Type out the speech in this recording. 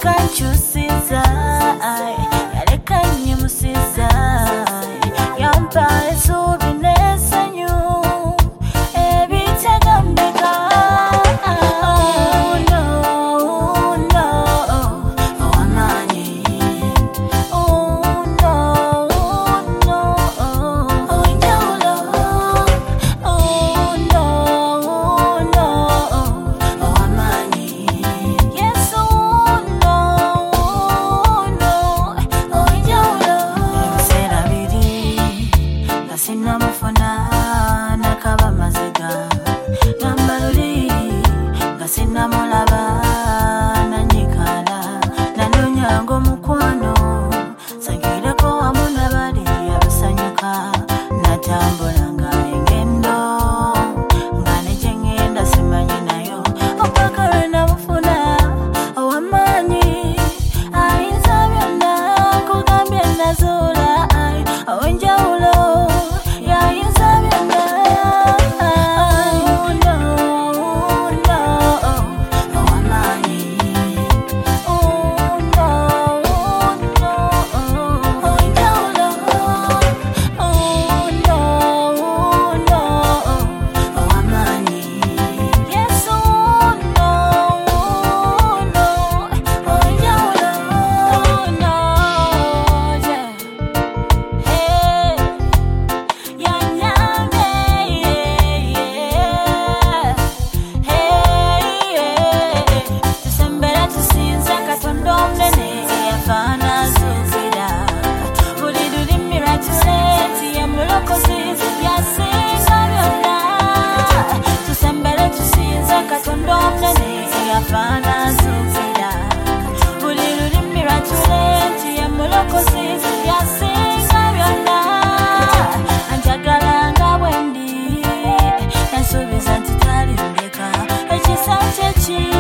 kanchusiza yareka nyimusiza yampa esubi n'essanyu ebitagambika. Oh no, no, ow'amaanyi. Oh no, no, ow'enjawulo. Oh no, no, ow'amaanyi. Yes, oh no, no, ow'enjawulo. Ebiseera biri nga sinnamufuna nakaba maziga, gamba luli nga sinnamulaba nanyikala, nanonyanga omukwano sangireko wamu nabali abasanyuka, natambulanga engendo nga ne gye ngenda simanyi nayo, opaka lwe namufuna ow'amaanyi ayinza byonna nkugambye nazuula ow'enjawulo yayinza byonna. Oh no, no, ow'amaanyi. Oh no, no, ow'enjawulo. Oh no, no, ow'amaanyi. Yes, oh no, no, ow'enjawulo. Oh no, yeah. Hey, yanyambe, yeah. Hey, tusembera tusinza Katonda omunene eyafaana azuukira, buli lulimi lwatuleeti ye mulokozi yasinga byonna. Tusembere tusinza Katonda omunene eyafaana azuukira, buli lulimi lwatuleeti ye mulokozi yasinga byonna. Anjagala nga bwe ndi, yansuubiza nti talindeka, ekisa kye ki